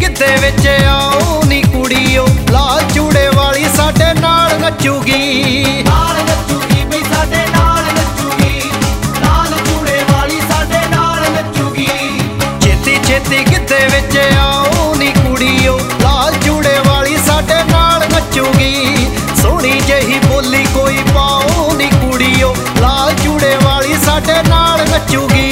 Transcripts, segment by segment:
ਗਿੱਧੇ ਵਿੱਚ ਆਓ ਨੀ ਕੁੜੀਓ, ਲਾਲ ਚੂੜੇ ਵਾਲੀ ਸਾਡੇ ਨਾਲ ਨੱਚੂਗੀ। ਨਾਲ ਨੱਚੂਗੀ ਬਈ ਸਾਡੇ ਨਾਲ ਨੱਚੂਗੀ, ਲਾਲ ਚੂੜੇ ਵਾਲੀ ਸਾਡੇ ਨਾਲ ਨੱਚੂਗੀ। ਛੇਤੀ ਛੇਤੀ ਗਿੱਧੇ ਵਿੱਚ ਆਓ ਨੀ ਕੁੜੀਓ, ਲਾਲ ਚੂੜੇ ਵਾਲੀ ਸਾਡੇ ਨਾਲ ਨੱਚੂਗੀ। ਸੋਹਣੀ ਜਿਹੀ ਬੋਲੀ ਕੋਈ ਪਾਓ ਨੀ ਕੁੜੀਓ, ਲਾਲ ਚੂੜੇ ਵਾਲੀ ਸਾਡੇ ਨਾਲ ਨੱਚੂਗੀ।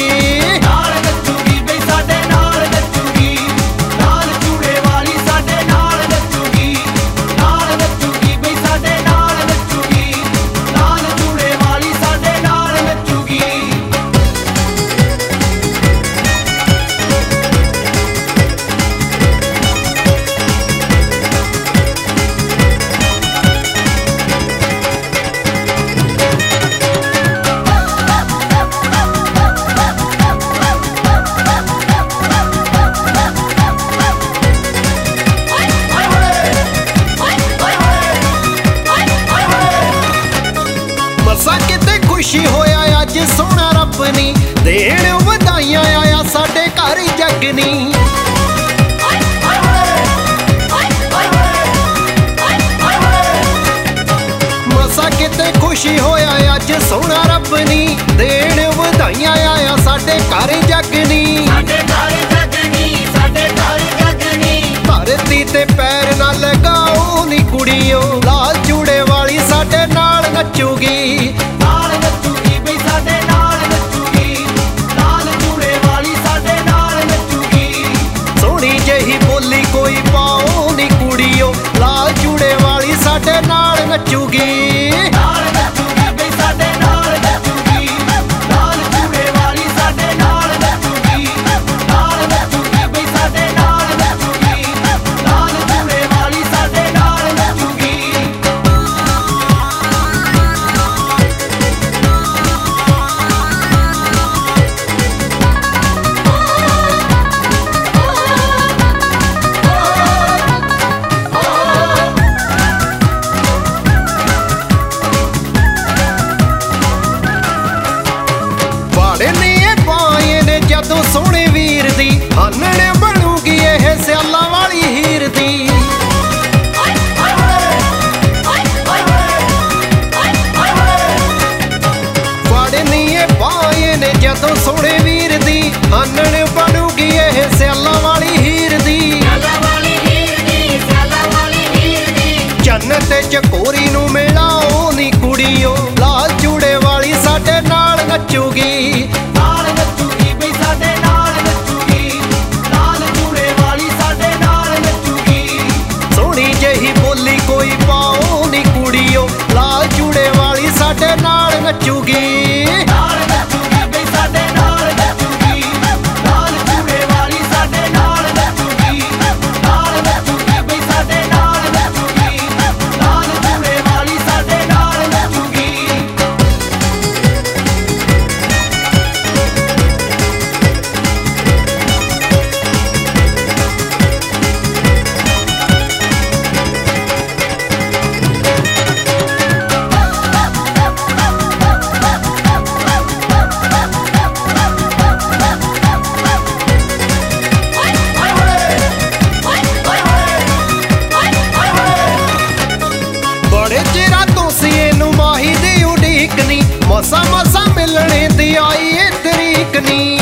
ਕਿਤੇ ਖੁਸ਼ੀ ਹੋਇਆ ਅੱਜ ਸੋਹਣਾ ਰੱਬ ਨੀ, ਦੇਣ ਵਧਾਈਆਂ ਆਇਆ ਸਾਡੇ ਘਰ ਜਗਨੀ। ਮਸਾ ਕਿਤੇ ਖੁਸ਼ੀ ਹੋਇਆ ਅੱਜ ਸੋਹਣਾ ਰੱਬ ਨੀ, ਦੇਣ ਵਧਾਈਆਂ ਆਇਆ ਸਾਡੇ ਘਰ ਜਗਨੀ। ਧਰਤੀ ਤੇ ਪੈਰ ਨਾ ਲਗਾਓ ਨੀ ਕੁੜੀਓ, ਲਾਲ ਚੂੜੇ ਵਾਲੀ ਸਾਡੇ ਨਾਲ ਨੱਚੂਗੀ। ਨਾਲ ਨੱਚੂਗੀ ਬਈ ਸਾਡੇ ਨਾਲ ਨੱਚੂਗੀ, ਲਾਲ ਚੂੜੇ ਵਾਲੀ ਸਾਡੇ ਨਾਲ ਨੱਚੂਗੀ। ਸੋਹਣੀ ਜਿਹੀ ਬੋਲੀ ਕੋਈ ਪਾਓ ਨੀ ਕੁੜੀਓ, ਲਾਲ ਚੂੜੇ ਵਾਲੀ ਸਾਡੇ ਨਾਲ ਨੱਚੂਗੀ। ਜਦੋਂ ਸੋਹਣੇ ਵੀਰ ਦੀ ਹਾਨਣ ਬਣੂਗੀ ਇਹ ਸਿਆਲਾਂ ਵਾਲੀ ਹੀਰ ਦੀ। ਫੜਨੀਏ ਪਾਏ ਨੇ ਜਦੋਂ ਸੋਹਣੇ ਵੀਰ ਦੀ, ਹਾਨਣ ਬਣੂਗੀ ਇਹ ਸਿਆਲਾਂ ਵਾਲੀ ਹੀਰ ਦੀ। ਚੰਨ ਤੇ ਚਕੋਰੀ ਨੂੰ ਮਿਲਾਓ ਨੀ ਕੁੜੀਓ, ਲਾਲ ਚੂੜੇ ਵਾਲੀ ਸਾਡੇ ਨਾਲ ਨੱਚੂਗੀ। ਜਿਹੀ ਬੋਲੀ ਕੋਈ ਪਾਓ ਨੀ ਕੁੜੀਓ, ਲਾਲ ਚੂੜੇ ਵਾਲੀ ਸਾਡੇ ਨਾਲ ਨੱਚੂਗੀ। ਮਸਾ ਮਸਾ ਮਿਲਣੇ ਦੀ ਆਈ ਏ ਤਰੀਕ ਨੀ।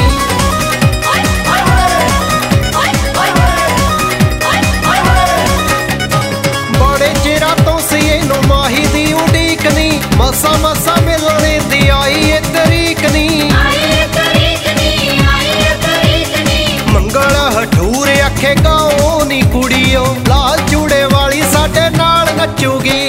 ਬੜੇ ਚਿਰਾਂ ਤੋਂ ਸੀ ਇਹਨੂੰ ਮਾਹੀ ਦੀ ਉਡੀਕ ਨੀ, ਮਸਾ ਮਸਾ ਮਿਲਣੇ ਦੀ ਆਈ ਏ ਤਰੀਕ ਨੀ। ਮੰਗਲ ਹਠੂਰ ਆਖੇ ਗਾਓ ਨੀ ਕੁੜੀਓ, ਲਾਲ ਚੂੜੇ ਵਾਲੀ ਸਾਡੇ ਨਾਲ ਨੱਚੂਗੀ।